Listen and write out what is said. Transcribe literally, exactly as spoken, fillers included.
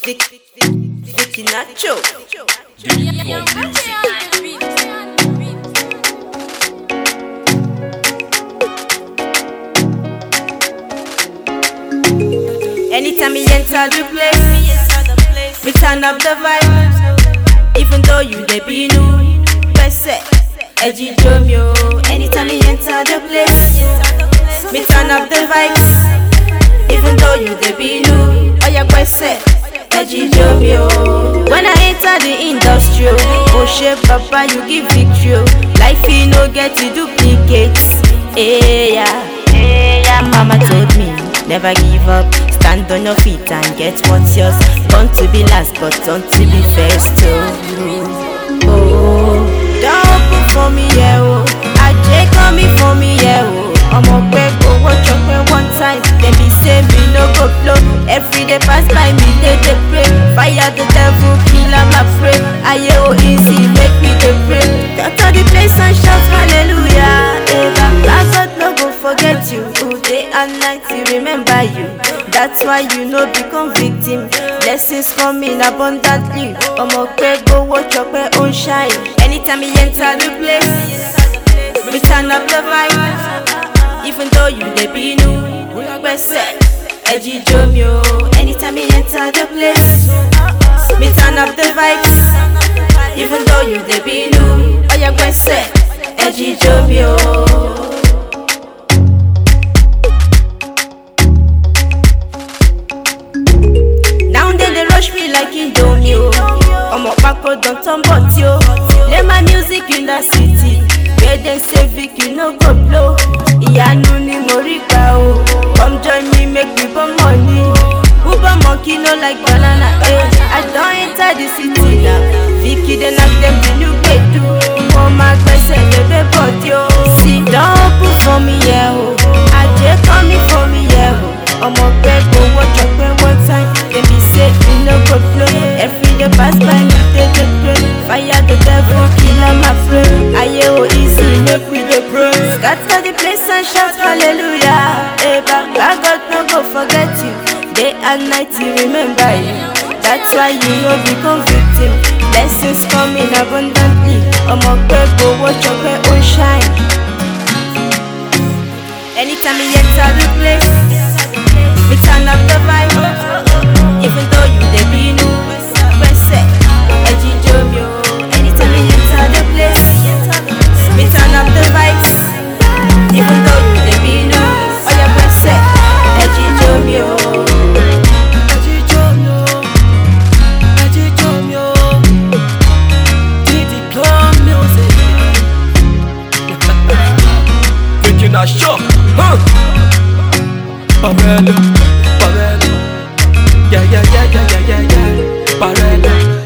Vic, Vic, Vicky Nacho. Anytime we enter the place, we turn up the vibe. Even though you dey be new, best edgy Jomio. Anytime we enter the place, we turn up the vibes. Even though you dey be new, oh yeah, best edgy Jomio. When I enter the industry, oh shit, papa, you give victory. Life you no get to duplicate. Hey yeah, hey yeah, mama told me never give up. Stand on your feet and get what's yours. Born to be last, but don't to be first too. Oh, don't put for me, yeah, oh. I J call me for me, yeah, oh. I'm a quick, go watch up one time. They be say me no go flow. Every day pass by me, they they pray. Fire the devil, kill I'm afraid. I oh easy, make me the pray. Doctor the place and shout hallelujah. Eva, God no go forget you. Day and night he remember you. That's why you know become victim. Blessings coming abundantly. I'm okay, go watch up my own shine. Anytime you enter the place, we turn up the vibe. Even though you dey be new, we say edgy Jomio. Anytime you enter the place, we turn up the vibes. Even though you dey be new, oh yeah, we say edgy Jomio. Like Indomie, I'm a backward, don't turn but yo. Play my music in the city, where they say Vic, you no go blow. Yeah, no ni morika oh. Come join me, make me burn money. Uber monkey no like banana, eh. I don't enter the city now. Vicky they knock them the new bed do. Oh my God, say they bought yo. See, don't put for me, yeah oh. I just call me for me, yeah oh. I'm a bed, go watch up one time. They be say you no go flow. Every day pass by me, they dey pray. Fire the devil, kill I'm afraid. I oh easy, make we dey pray. Scatter the place and shout hallelujah. Eva, God no go forget you. Day and night he remember you. That's why you know become victim. Blessings coming abundantly. I'm a bed, go watch up my own shine. Anytime you enter the place, we turn up the vibe. Even though you dey be new, we say edgy Jomio. Anytime you enter the place, we turn up the vibes. Even though you dey be new, oh yeah, we say edgy Jomio. Edgy Jomio, edgy Jomio. Diddy Club music. Vicky Nacho, huh? Barella, Barella, yeah, yeah, yeah, yeah, yeah, yeah, yeah, Barella.